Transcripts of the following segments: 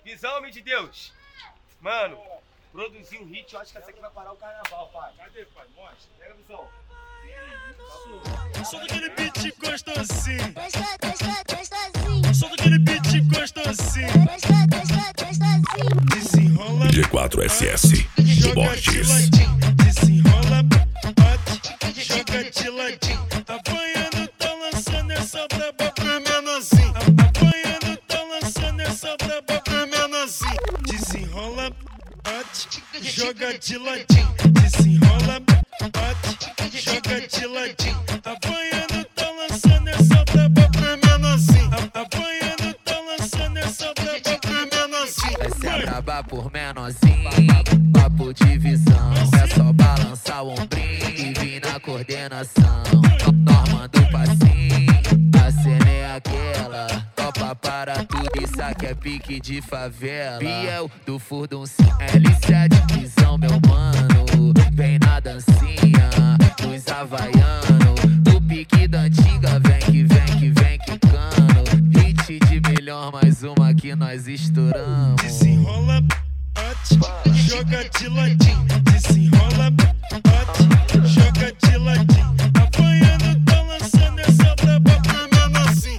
Visão, homem de Deus. Mano, produzir um hit, eu acho que essa aqui vai parar o carnaval, pai. Cadê, pai? Mostra. Pega a visão. Sou daquele beat gostosinho. Gostosinho. Sou daquele beat gostosinho. Gostosinho. Desenrola, G4SS joga de Borges. ladinho. Desenrola, bate, joga de ladinho. Apanhando, tá lançando essa braba pra menorzinho. Apanhando, tá lançando essa braba pra menorzinho. Desenrola, bate, joga de ladinho. Desenrola, bate, joga de ladinho. Apanhando, tá lançando essa braba pra menorzinho. Apanhando, tá lançando essa braba pra menorzinho. Essa é braba por menorzinho, papo de visão. É só balançar o ombrinho e vir na coordenação. Normando o passinho, a cena é aquela. Topa para tudo, isso aqui é pique de favela. Biel do Furdunci, L7, visão meu mano. Vem na dancinha, dos havaianos. Do pique da antiga, vem que vem que vem quicando. Hit de melhor, mais uma que nós estouramos. Desenrola, bate, joga de ladinho. Desenrola, bate, joga de ladinho. Apanhando, tá lançando essa braba pra menorzinho.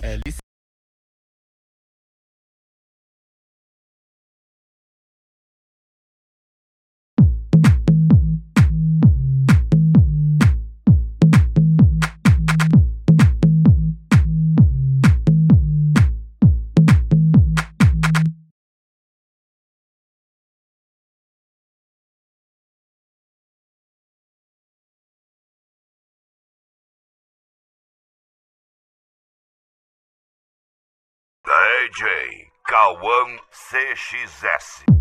DJ Cauã CXS.